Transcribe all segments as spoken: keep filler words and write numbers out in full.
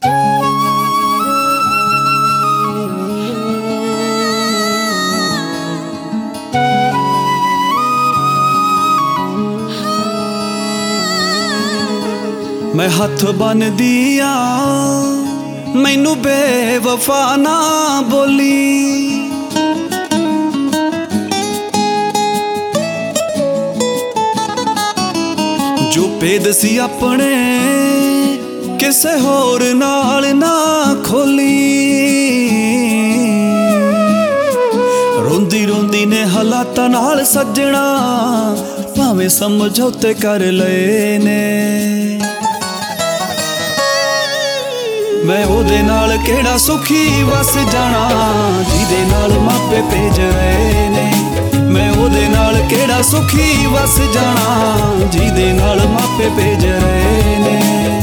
मैं हथ बनदी आ मैनू बेवफा ना बोली, जो भेद सी अपने किसे होर नाल ना खोली। रोंदी रोंदी ने हालातां नाल सज्जणा भावें समझौते कर लए ने। मैं ओदे नाल केड़ा सुखी वस जाना जिहदे नाल मापे भेज रहे ने। मैं ओदे नाल केड़ा सुखी वस जाना जिहदे नाल मापे भेज रहे ने।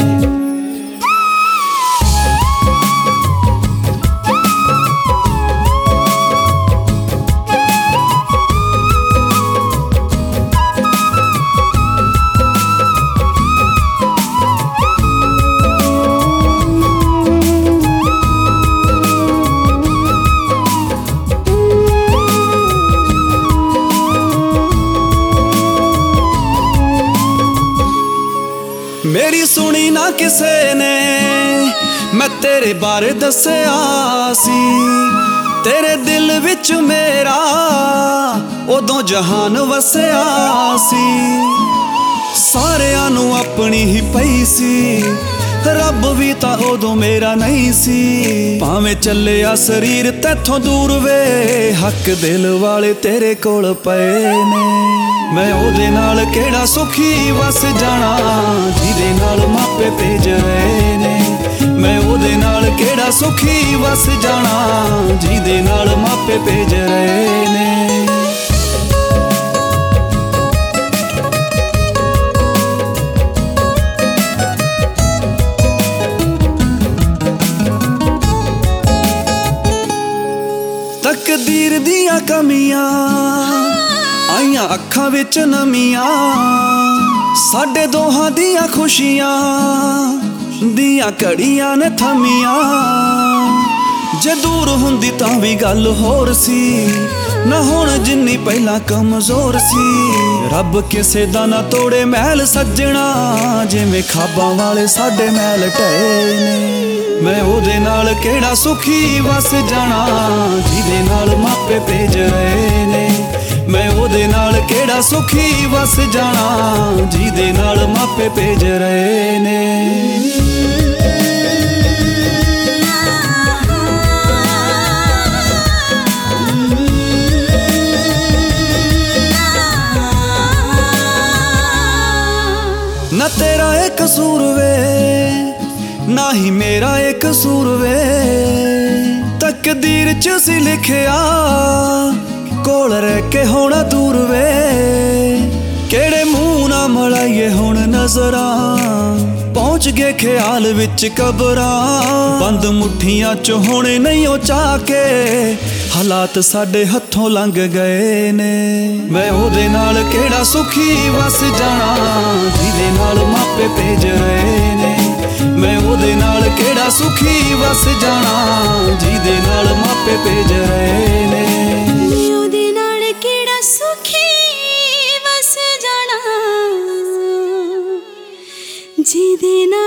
मेरी सुनी ना किसे ने मैं तेरे बारे दस्या सी, तेरे दिल विच मेरा उदों जहान वसया सी। सारियां नू अपनी ही पई सी, रब भी तां उदों मेरा नहीं सी। भावें चलिया शरीर तैथों दूर वे हक दिल वाले तेरे कोल पए ने। मैं ओदे नाल केड़ा सुखी वस जाना जिहदे नाल मापे भेज रहे ने। मैं ओदे नाल केड़ा सुखी वस जाना जिहदे नाल मापे भेज रहे ने। तकदीर दियां कमियां आईयां अखां विच नमियां, साडे दोहां दियां खुशियां दियां घड़ियां ने थमियां। जे दूर हुंदी तां भी गल होर सी, ना हुण जिन्नी पहलां कमजोर सी। रब किसे दा ना तोड़े महल सज्जणा जिवें खाबां वाले साडे महल ढए ने। मैं ओदे नाल केड़ा सुखी वस जाना जिहदे नाल मापे भेज रहे ने। मैं ओदे नाल केड़ा सुखी वस जाना जिहदे नाल मापे भेज रहे ने। ना तेरा एक कसूर वे ना ही मेरा एक कसूर वे, तकदीर च सी लिखिया कोल रह के होना दूर वे। केड़े मुंह ना मलाइए हुण नजरां पहुंच गए ख्याल विच कबरां। बंद मुठियां च होने नहीं ओ चाह के हालात साडे हथों लंघ गए ने। मैं ओदे नाल केड़ा सुखी वस जाना जिहदे नाल मापे भेज रहे ने। मैं ओदे नाल केड़ा सुखी वस जाना जिहदे नाल मापे भेज रहे ने। जिहदे